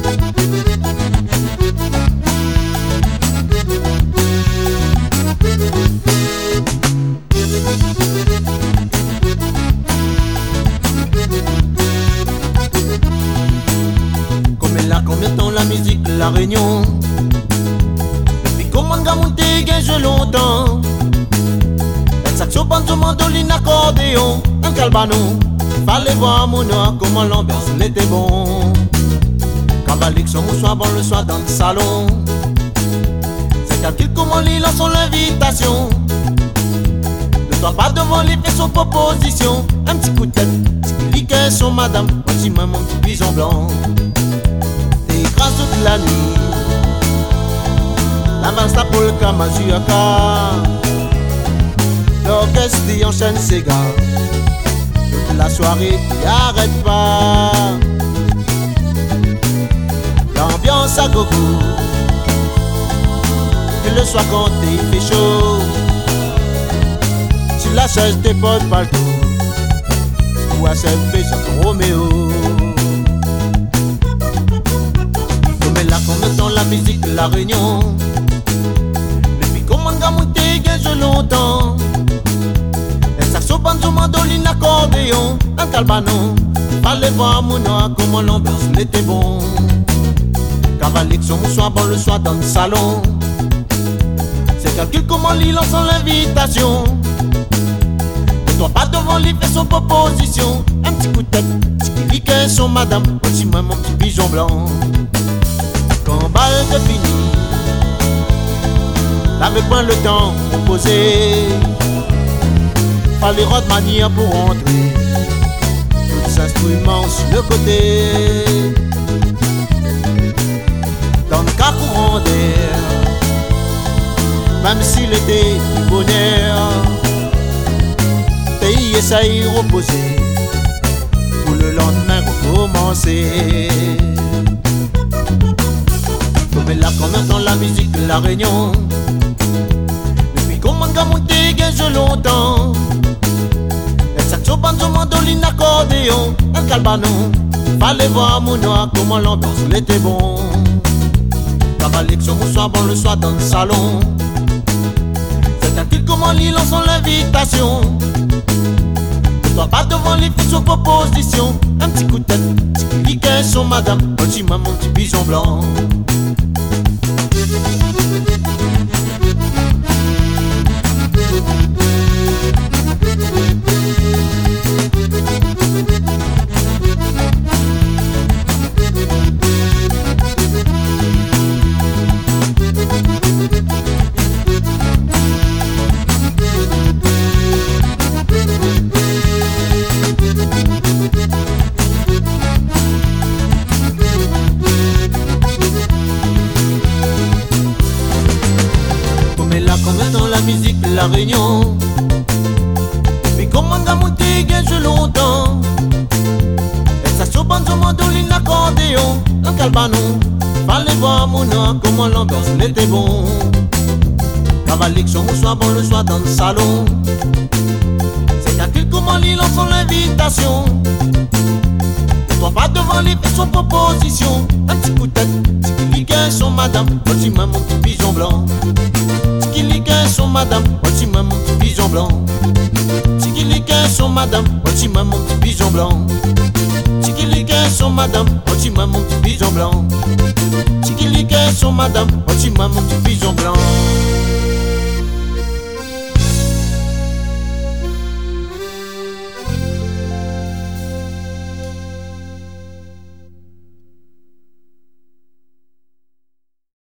Combien de temps la musique, la réunion? Depuis comment gamonté je longtemps. El saxo, banjo, mandoline, accordéon, un calbanon. Fallait voir mon noir, comment l'ambiance l'était bon. Cavalique, son soir, bon le soir dans le salon. C'est calcul comment l'île lance son invitation. Ne sois pas devant lui, fait son proposition. Un petit coup de tête, petit cliquet son madame. Voici moi mon petit pigeon blanc. Grâce toute la nuit, la valse, la polka, mazurka. L'orchestre qui enchaîne ses gars. Toute la soirée qui arrête pas. L'ambiance à gogo. Et le soir quand il fait chaud, sur la chaise des potes palto, ou à cette fée sur ton Roméo. Combien de temps la musique, la réunion? Depuis comment gamonté je longtemps. El saxo, banjo, mandoline, accordéon, un calbanon. Fallait voir mon noir, comment l'ambiance l'était bon. Cavalique, son soir, bon le soir dans le salon. C'est calcul comment l'île lance son invitation. Ne doit pas devant lui, fait son proposition. Un petit coup de tête, petit cliquet son madame. Voici moi mon petit pigeon blanc. Quand balle est fini, n'avait point le temps pour poser. Fallait rendre manière pour rentrer. Tous instruments sur le côté. Dans le cas courant d'air, même s'il était du bonheur, pays essaye reposer pour le lendemain recommencer. Mais là, combien de temps la musique, la réunion? Depuis comment gamonté je longtemps. El saxo, banjo, mandoline, accordéon, un calbanon. Fallait voir mon noir, comment l'ambiance l'était bon. Cavalique, son soir, bon le soir dans le salon. C'est un titre comment l'île lance son invitation. Ne doit pas devant lui, fait son proposition. Un petit coup de tête, petit cliquet son madame. Voici moi mon petit pigeon blanc. Combien de temps la musique, la réunion? Depuis comment gamonté je longtemps. El saxo, banjo, mandoline, accordéon, un calbanon. Fallait voir mon noir, comment l'ambiance l'était bon. Cavalique, son soir, bon le soir dans le salon. C'est calcul comment l'île lance son invitation. Ne doit pas devant lui, fait son proposition. Un petit coup de tête, petit cliquet son madame. Voici moi mon petit pigeon blanc. Tikiliquet son madame, voici moi mon petit pigeon blanc. Tikiliquet son madame, voici moi mon petit pigeon blanc. Tikiliquet son madame, voici moi mon petit pigeon blanc. Tikiliquet son madame, voici moi mon petit pigeon blanc.